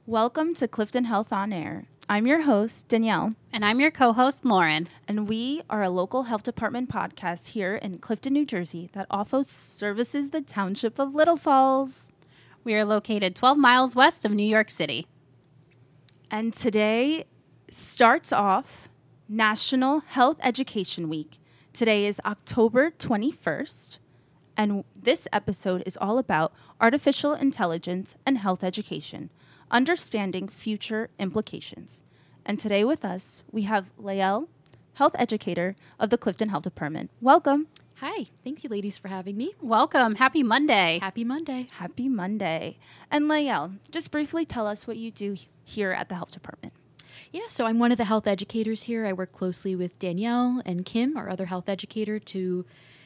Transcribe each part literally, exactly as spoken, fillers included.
Welcome to Clifton Health On Air. I'm your host, Danielle. And I'm your co-host, Lauren. And we are a local health department podcast here in Clifton, New Jersey that also services the township of Little Falls. We are located twelve miles west of New York City. And today starts off National Health Education Week. Today is October twenty-first, and this episode is all about artificial intelligence and health education, understanding future implications. And today with us, we have Lael, health educator of the Clifton Health Department. Welcome. Hi. Thank you, ladies, for having me. Welcome. Happy Monday. Happy Monday. Happy Monday. And Lael, just briefly tell us what you do here at the health department. Yeah, so I'm one of the health educators here. I work closely with Danielle and Kim, our other health educator, to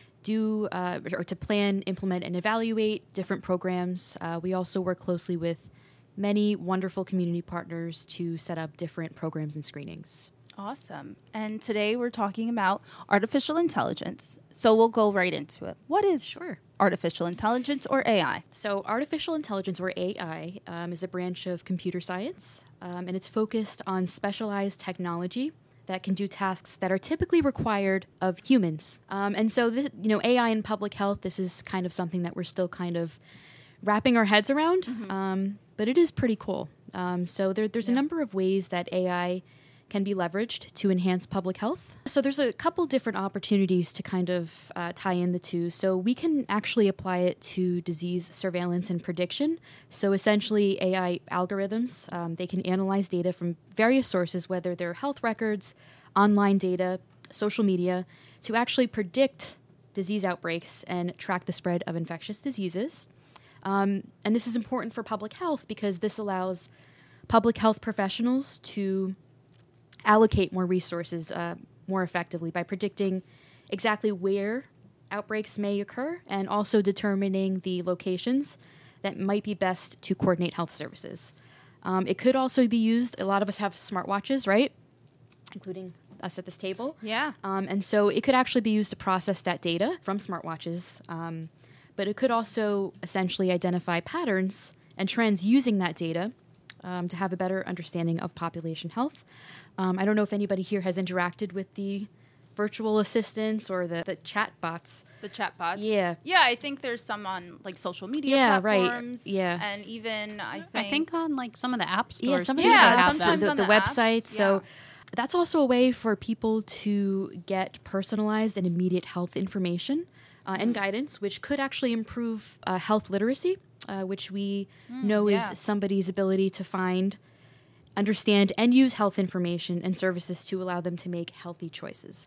do uh, or to plan, implement, and evaluate different programs. Uh, we also work closely with many wonderful community partners to set up different programs and screenings. Awesome. And today we're talking about artificial intelligence. So we'll go right into it. What is Sure. artificial intelligence or A I? So artificial intelligence, or A I, um, is a branch of computer science, um, and it's focused on specialized technology that can do tasks that are typically required of humans. Um, and so, this, you know, A I in public health, this is kind of something that we're still kind of wrapping our heads around, mm-hmm. um, but it is pretty cool. Um, so there, there's yeah. a number of ways that A I can be leveraged to enhance public health. So there's a couple different opportunities to kind of uh, tie in the two. So we can actually apply it to disease surveillance and prediction. So essentially A I algorithms, um, they can analyze data from various sources, whether they're health records, online data, social media, to actually predict disease outbreaks and track the spread of infectious diseases. Um, and this is important for public health because this allows public health professionals to allocate more resources uh, more effectively by predicting exactly where outbreaks may occur and also determining the locations that might be best to coordinate health services. Um, it could also be used, a lot of us have smartwatches, right? Including us at this table. Yeah. Um, and so it could actually be used to process that data from smartwatches, um, but it could also essentially identify patterns and trends using that data um, to have a better understanding of population health. Um, I don't know if anybody here has interacted with the virtual assistants or the, the chat bots. The chat bots? Yeah. Yeah, I think there's some on like social media yeah, platforms. Right. Yeah. And even I think... I think on like some of the app stores. Yeah, some too, yeah, they have sometimes them. the, on the, the websites. apps, So yeah. that's also a way for people to get personalized and immediate health information uh, and mm. guidance, which could actually improve uh, health literacy, uh, which we mm, know yeah. is somebody's ability to find, understand, and use health information and services to allow them to make healthy choices.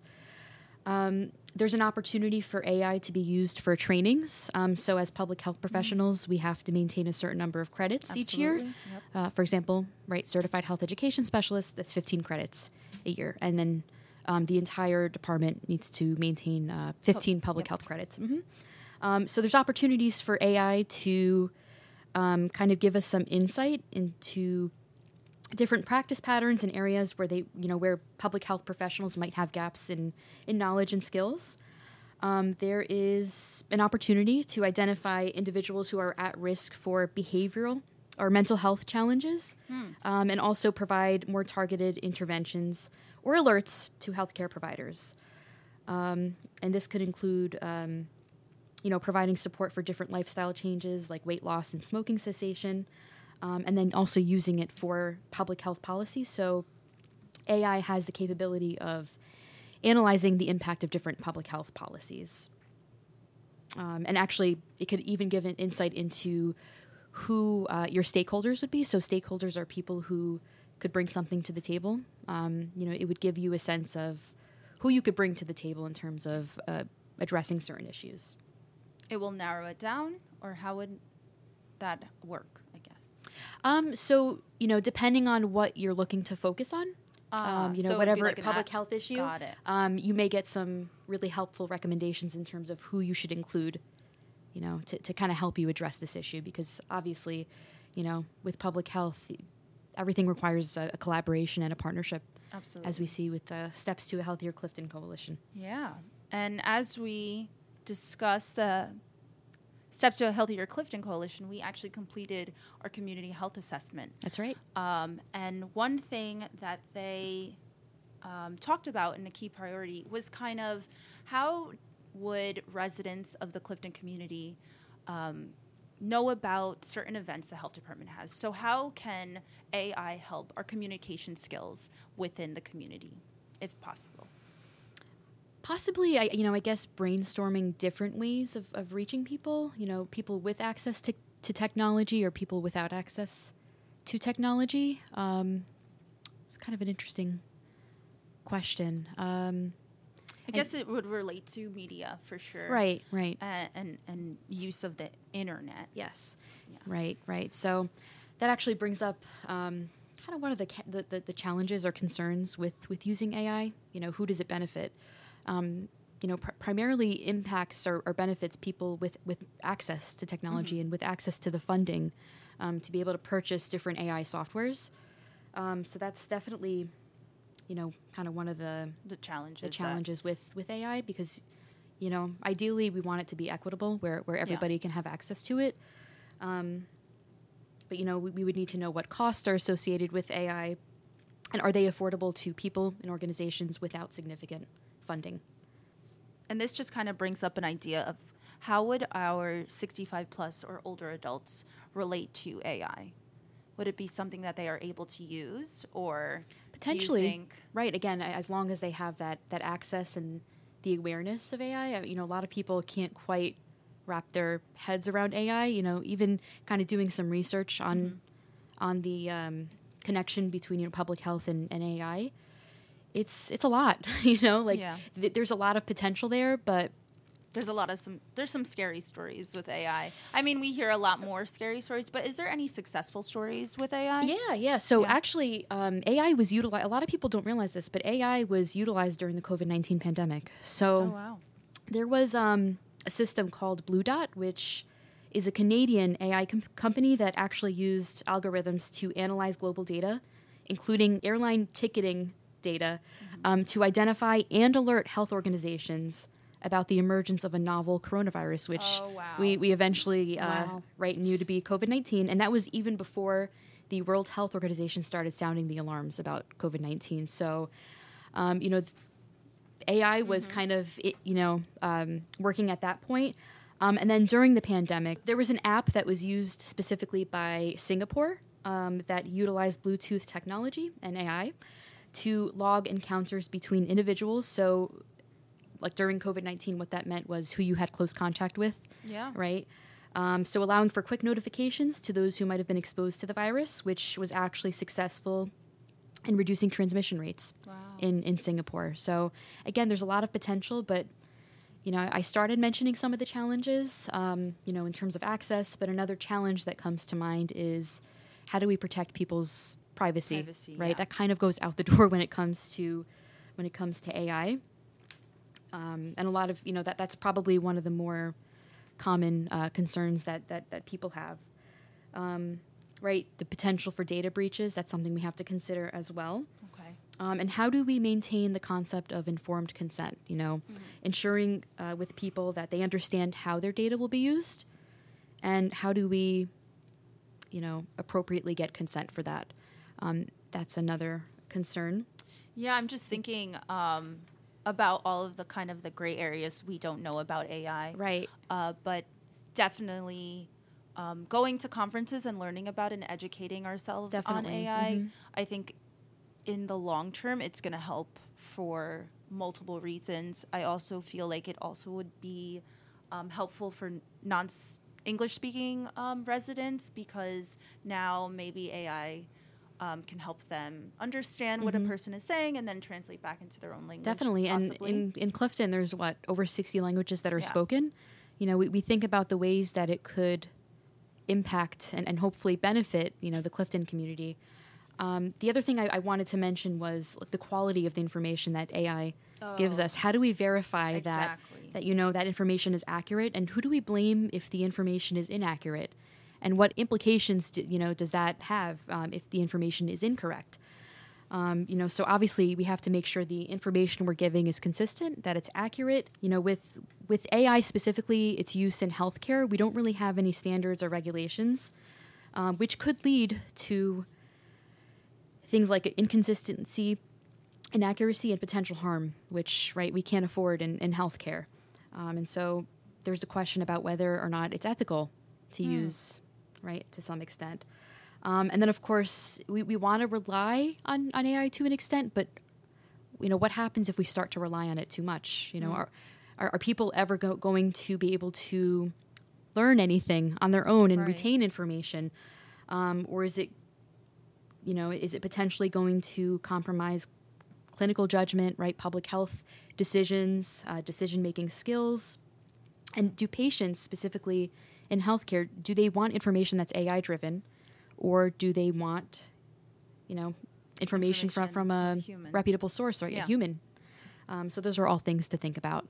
Um, there's an opportunity for A I to be used for trainings. Um, so as public health professionals, mm. we have to maintain a certain number of credits Absolutely. each year. Yep. Uh, for example, right, certified health education specialist, that's fifteen credits a year. And then um, the entire department needs to maintain uh, fifteen public yep. health credits. Mm-hmm. Um, so there's opportunities for A I to um, kind of give us some insight into different practice patterns and areas where they, you know, where public health professionals might have gaps in, in knowledge and skills. Um, there is an opportunity to identify individuals who are at risk for behavioral or mental health challenges, hmm. um, and also provide more targeted interventions or alerts to healthcare providers. Um, and this could include, um, you know, providing support for different lifestyle changes like weight loss and smoking cessation. Um, and then also using it for public health policy. So A I has the capability of analyzing the impact of different public health policies. Um, and actually, it could even give an insight into who uh, your stakeholders would be. So stakeholders are people who could bring something to the table. Um, you know, it would give you a sense of who you could bring to the table in terms of uh, addressing certain issues. It will narrow it down, or how would that work, I guess? Um, so, you know, depending on what you're looking to focus on, uh, um, you know, so whatever like public ad- health issue, got it. Um, you may get some really helpful recommendations in terms of who you should include, you know, to, to kind of help you address this issue. Because obviously, you know, with public health, everything requires a, a collaboration and a partnership. Absolutely. As we see with the Steps to a Healthier Clifton Coalition. Yeah. And as we discuss the Steps to a Healthier Clifton Coalition, we actually completed our community health assessment. That's right. Um, and one thing that they um, talked about in a key priority was kind of how would residents of the Clifton community um, know about certain events the health department has. So how can A I help our communication skills within the community, if possible? Possibly, I, you know, I guess brainstorming different ways of, of reaching people, you know, people with access to, to technology or people without access to technology. Um, it's kind of an interesting question. Um, I guess it would relate to media for sure. Right, right. Uh, and, and use of the internet. Yes, Yeah. right, right. So that actually brings up um, kind of one of the, ca- the, the, the challenges or concerns with, with using A I. You know, who does it benefit? Um, you know, pr- primarily impacts or, or benefits people with, with access to technology mm-hmm. and with access to the funding um, to be able to purchase different A I softwares. Um, so that's definitely, you know, kind of one of the the challenges, the challenges with, with A I because, you know, ideally we want it to be equitable where, where everybody yeah. can have access to it. Um, but, you know, we, we would need to know what costs are associated with A I and are they affordable to people and organizations without significant funding. And this just kind of brings up an idea of how would our sixty-five plus or older adults relate to A I? Would it be something that they are able to use or potentially? Do you think right. Again, as long as they have that, that access and the awareness of A I, you know, a lot of people can't quite wrap their heads around A I, you know, even kind of doing some research on, mm-hmm. on the um, connection between, you know, public health and, and A I. It's it's a lot, you know, like yeah. th- there's a lot of potential there, but there's a lot of some there's some scary stories with A I. I mean, we hear a lot more scary stories, but is there any successful stories with A I? Yeah, yeah. So yeah. actually, um, A I was utilized. A lot of people don't realize this, but A I was utilized during the COVID nineteen pandemic. So oh, wow. there was um, a system called Blue Dot, which is a Canadian A I com- company that actually used algorithms to analyze global data, including airline ticketing data, mm-hmm. um, to identify and alert health organizations about the emergence of a novel coronavirus, which oh, wow. we, we eventually uh, wow. right knew to be COVID nineteen. And that was even before the World Health Organization started sounding the alarms about COVID nineteen. So, um, you know, A I was mm-hmm. kind of, you know, um, working at that point. Um, and then during the pandemic, there was an app that was used specifically by Singapore um, that utilized Bluetooth technology and A I to log encounters between individuals. So like during COVID nineteen, what that meant was who you had close contact with. Yeah. Right? Um, so allowing for quick notifications to those who might have been exposed to the virus, which was actually successful in reducing transmission rates wow. in, in Singapore. So again, there's a lot of potential, but you know, I started mentioning some of the challenges, um, you know, in terms of access, but another challenge that comes to mind is how do we protect people's privacy, privacy right? Yeah. That kind of goes out the door when it comes to when it comes to A I. Um, and a lot of, you know, that that's probably one of the more common uh, concerns that, that, that people have. Um, right? The potential for data breaches, that's something we have to consider as well. Okay. Um, and how do we maintain the concept of informed consent, you know, mm-hmm. ensuring uh, with people that they understand how their data will be used, and how do we, you know, appropriately get consent for that? Um, that's another concern. Yeah, I'm just thinking um, about all of the kind of the gray areas we don't know about A I. Right. Uh, but definitely um, going to conferences and learning about and educating ourselves Definitely. on A I, mm-hmm. I think in the long term, it's going to help for multiple reasons. I also feel like it also would be um, helpful for non-English speaking um, residents, because now maybe A I um, can help them understand mm-hmm. what a person is saying and then translate back into their own language. Definitely. Possibly. And in, in Clifton, there's what, over sixty languages that are Yeah. spoken. You know, we, we think about the ways that it could impact and, and hopefully benefit, you know, the Clifton community. Um, the other thing I, I wanted to mention was like, the quality of the information that A I Oh, gives us. How do we verify exactly. that, that, you know, that information is accurate? And who do we blame if the information is inaccurate? And what implications, do, you know, does that have um, if the information is incorrect? Um, you know, so obviously we have to make sure the information we're giving is consistent, that it's accurate. You know, with with A I specifically, its use in healthcare, we don't really have any standards or regulations, um, which could lead to things like inconsistency, inaccuracy, and potential harm, which, right, we can't afford in, in healthcare. Um, and so there's a question about whether or not it's ethical to Hmm. use, right, to some extent. Um, and then, of course, we, we want to rely on, on A I to an extent, but, you know, what happens if we start to rely on it too much? You know, Mm. are, are, are people ever go, going to be able to learn anything on their own and Right. retain information? Um, or is it, you know, is it potentially going to compromise clinical judgment, right, public health decisions, uh, decision-making skills? And do patients, specifically in healthcare, do they want information that's A I-driven? Or do they want, you know, information, from, Information from a from a human. reputable source, right? Yeah. A human. Um, so those are all things to think about.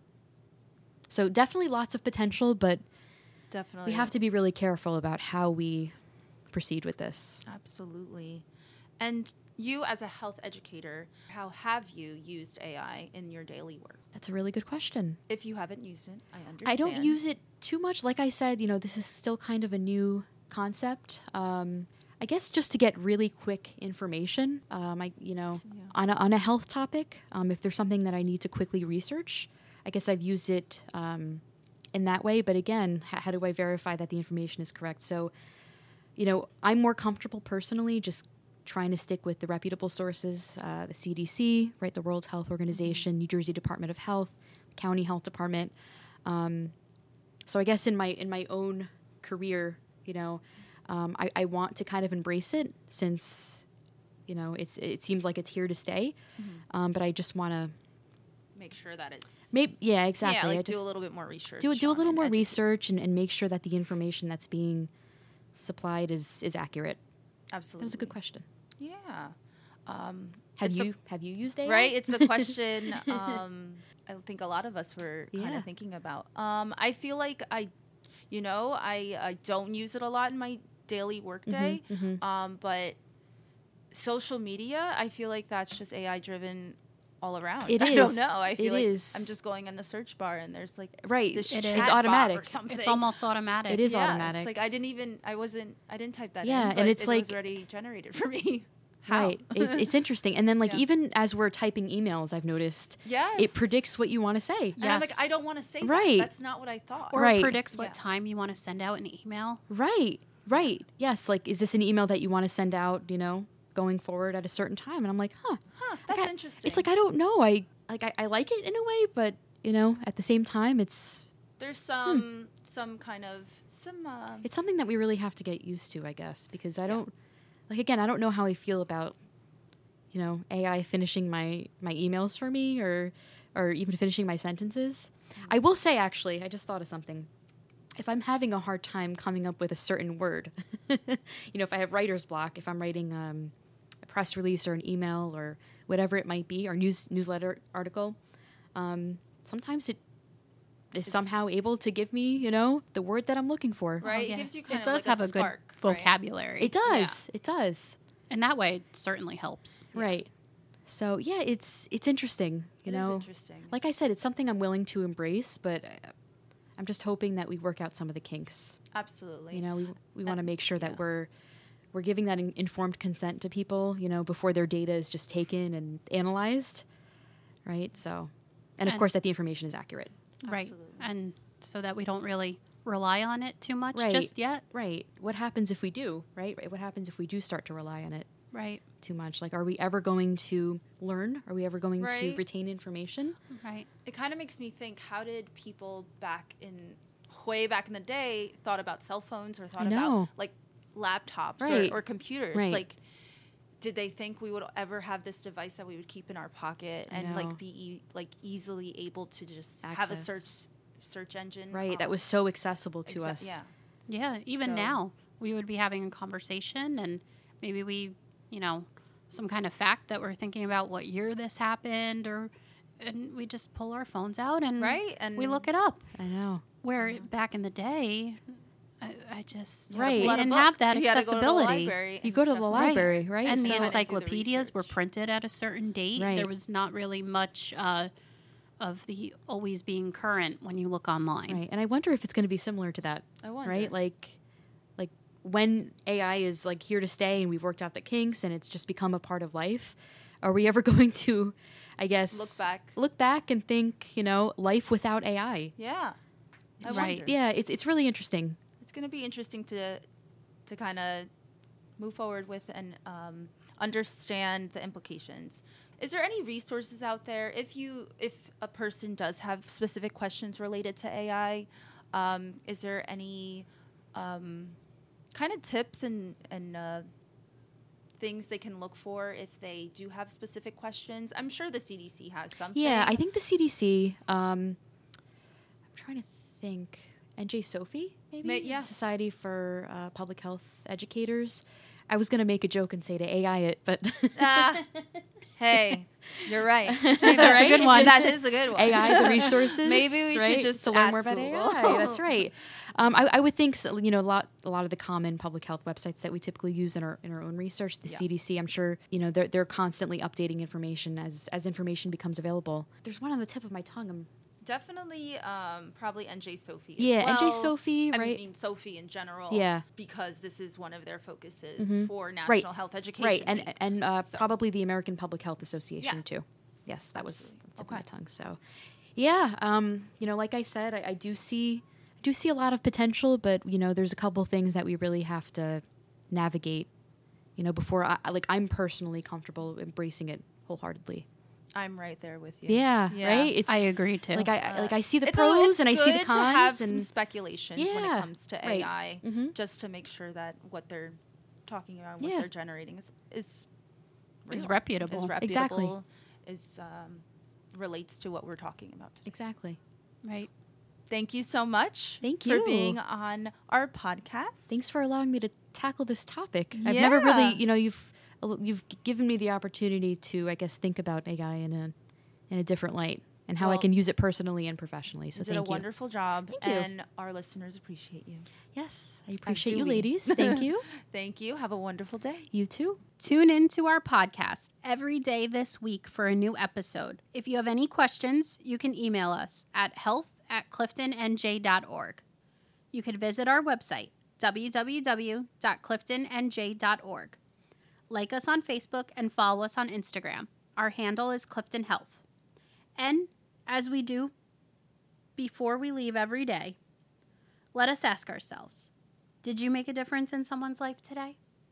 So definitely lots of potential, but Definitely. we have to be really careful about how we proceed with this. Absolutely. And you, as a health educator, how have you used A I in your daily work? That's a really good question. If you haven't used it, I understand. I don't use it too much. Like I said, you know, this is still kind of a new concept. Um, I guess just to get really quick information, um, I, you know, Yeah. on a, on a health topic, um, if there's something that I need to quickly research, I guess I've used it um, in that way. But again, h- how do I verify that the information is correct? So, you know, I'm more comfortable personally just trying to stick with the reputable sources, uh, the C D C, right, the World Health Organization, New Jersey Department of Health, County Health Department. Um, so I guess in my in my own career, you know, um, I, I want to kind of embrace it since, you know, it's it seems like it's here to stay. Mm-hmm. Um, but I just want to Make sure that it's maybe yeah exactly. yeah, like I do just a little bit more research. do do a on little it, more educate- research and, and make sure that the information that's being supplied is is accurate. Absolutely. That was a good question. Yeah. Um, Have it's you the- have you used A I? right? It's the question um, I think a lot of us were kind Yeah. of thinking about. Um, I feel like I, you know, I, I don't use it a lot in my daily workday, Mhm, mhm. um, but social media, I feel like that's just A I driven all around. It I don't is. know. I feel It like is. I'm just going in the search bar and there's like Right. this It chat is. It's bot automatic. or something. It's almost automatic. It is yeah, automatic. It's like I didn't even I wasn't I didn't type that Yeah, in, and but it's it like- was already generated for me. How? Right. It's, it's interesting. And then, like, Yeah. even as we're typing emails, I've noticed Yes. it predicts what you want to say. And I'm like, Yes. I don't want to say Right. that. That's not what I thought. Or Right. it predicts what Yeah. time you want to send out an email. Right. Right. Yes. Like, is this an email that you want to send out, you know, going forward at a certain time? And I'm like, huh. Huh, Like, that's I- interesting. It's like, I don't know. I, like, I, I like it in a way, but, you know, at the same time, it's, there's some some kind of some uh, it's something that we really have to get used to, I guess, because I don't, like, again, I don't know how I feel about, you know, A I finishing my, my emails for me or, or even finishing my sentences. I will say, actually, I just thought of something. If I'm having a hard time coming up with a certain word, you know, if I have writer's block, if I'm writing um, a press release or an email or whatever it might be, or news newsletter article, um, sometimes it is It's- somehow able to give me, you know, the word that I'm looking for. right. Oh, yeah. It gives you kind It of does like have a, spark, good right? vocabulary. It does. It does. And that way, it certainly helps. Yeah. Right. So yeah, it's it's interesting. You It is know, interesting. like I said, it's something I'm willing to embrace, but uh, I'm just hoping that we work out some of the kinks. Absolutely. You know, we we want to And- make sure that yeah. we're we're giving that in- informed consent to people. You know, before their data is just taken and analyzed. Right. So, and of And- course, that the information is accurate. Right. Absolutely. And so that we don't really rely on it too much Right. just yet. Right. What happens if we do? Right. Right. What happens if we do start to rely on it Right. too much? Like, are we ever going to learn? Are we ever going to Right. retain information? Right. It kind of makes me think, how did people back in way back in the day thought about cell phones or thought I know. about like laptops Right. or, or computers? Right. Like, did they think we would ever have this device that we would keep in our pocket I and know. like be e- like easily able to just have a Access. search search engine? Right. That um, was so accessible to exa- us. Yeah. Yeah. Even So- now, we would be having a conversation and maybe we, you know, some kind of fact that we're thinking about what year this happened or, and we just pull our phones out and Right. And we look it up. I know. Where back in the day, I, I I just Right. we Let a didn't book. have that You gotta go to the accessibility. library You and go to stuff the like that. library, right? And So- the Had to do the encyclopedias were research. printed at a certain date. Right. There was not really much uh, of the always being current when you look online. Right. And I wonder if it's going to be similar to that, I wonder. right? Like, like when A I is like here to stay and we've worked out the kinks and it's just become a part of life, are we ever going to, I guess, Look back. look back and think, you know, life without A I? Yeah. I Right. wonder. Yeah, it's it's really interesting. It's going to be interesting to to kind of move forward with and um, understand the implications. Is there any resources out there if you if a person does have specific questions related to A I? Um, is there any um, kind of tips and and uh, things they can look for if they do have specific questions? I'm sure the C D C has something. Yeah, I think the C D C. Um, I'm trying to think. N J Sophie, maybe. Ma- yeah. Society for uh, Public Health Educators. I was gonna make a joke and say to A I it, but Ah, hey, you're right. That's That's a good one. That is a good one. A I, the resources. Maybe we right? should just to learn ask more about Google. A I. That's right. Um, I, I would think so, you know a lot a lot of the common public health websites that we typically use in our in our own research. The Yeah. C D C, I'm sure you know they're they're constantly updating information as as information becomes available. There's one on the tip of my tongue. I'm, Definitely, um, probably N J Sophie. as Yeah, N J well. Sophie, I right? mean, Sophie in general. Yeah. Because this is one of their focuses Mhm. for National Right. Health Education right, and Week. and uh, So- probably the American Public Health Association Yeah. too. Yes, that was Absolutely. the tip Okay. of my tongue. So, yeah, um, you know, like I said, I, I do see I do see a lot of potential, but you know, there's a couple things that we really have to navigate. You know, before I like I'm personally comfortable embracing it wholeheartedly. I'm right there with you. Yeah, right. It's I agree too. Like I I- like I see the It's a- pros it's and I see the good cons to have and some speculations when it Yeah, comes to right. A I, Mhm. just to make sure that what they're talking about, what Yeah. they're generating is is, Is real, reputable. is Exactly. reputable, is um, relates to what we're talking about. exactly. right. Thank you so much. Thank for you. being on our podcast. Thanks for allowing me to tackle this topic. I've never really, Yeah. you know, you've you've given me the opportunity to, I guess, think about A I in a in a different light and how I Well, can use it personally and professionally. So You did thank a you. wonderful job, Thank you. and our listeners appreciate you. Yes, I appreciate you, do we. ladies. Thank you. Thank you. Have a wonderful day. You too. Tune into our podcast every day this week for a new episode. If you have any questions, you can email us at health at clifton n j dot org. You can visit our website, w w w dot clifton n j dot org. Like us on Facebook and follow us on Instagram. Our handle is Clifton Health. And as we do before we leave every day, let us ask ourselves, did you make a difference in someone's life today?